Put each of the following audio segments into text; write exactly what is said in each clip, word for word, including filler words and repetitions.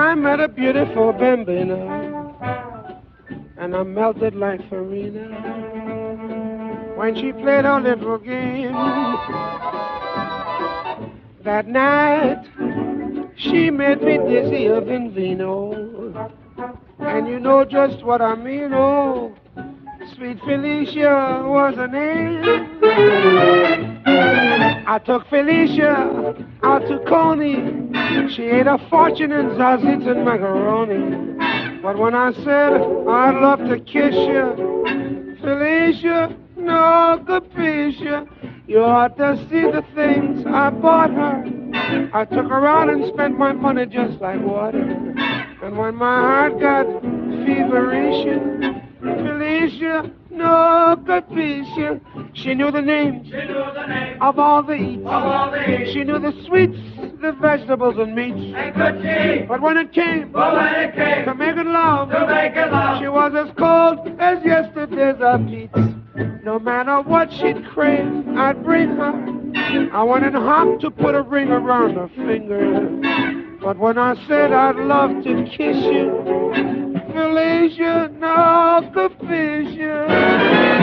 I met a beautiful bambina, and I melted like Farina when she played her little game. That night, she made me dizzy of vino, and you know just what I mean, oh, Sweet Felicia was her name. I took Felicia out to Coney. She ate a fortune in sausage and macaroni. But when I said I'd love to kiss you, Felicia, no capisce. You ought to see the things I bought her. I took her out and spent my money just like water. And when my heart got feverish, Felicia, no capisce. She knew the names, She knew the name of all the eats. of all the eats. She knew the sweets, the vegetables and meats. And could she, But when it came but when it came to making love, to making love, she was as cold as yesterday's upbeats. No matter what she'd crave, I'd bring her. I went and hopped to put a ring around her finger. But when I said I'd love to kiss you, Felicia, no capisce.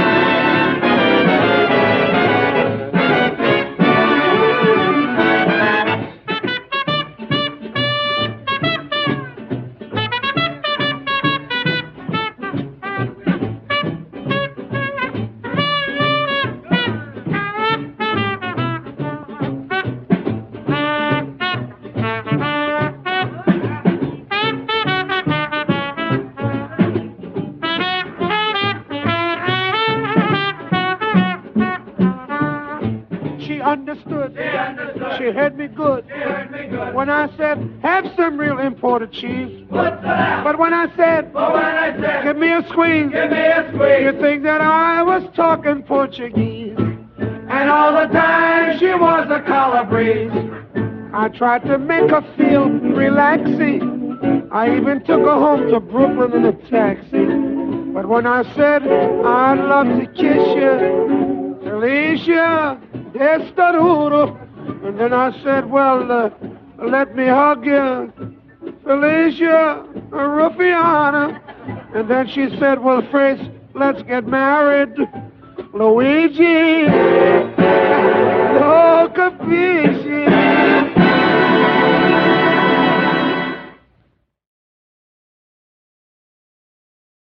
Understood. She understood. She heard me good. She heard me good. When I said, have some real imported cheese. What's that? But when I said, But when I said, give me a squeeze, give me a squeeze, you think that I was talking Portuguese. And all the time she was a collar breeze. I tried to make her feel relaxing. I even took her home to Brooklyn in a taxi. But when I said, I'd love to kiss you, Felicia, Destarudo. And then I said, well, uh, let me hug you, Felicia Ruffiana. And then she said, well, first, let's get married, Luigi. No capisci.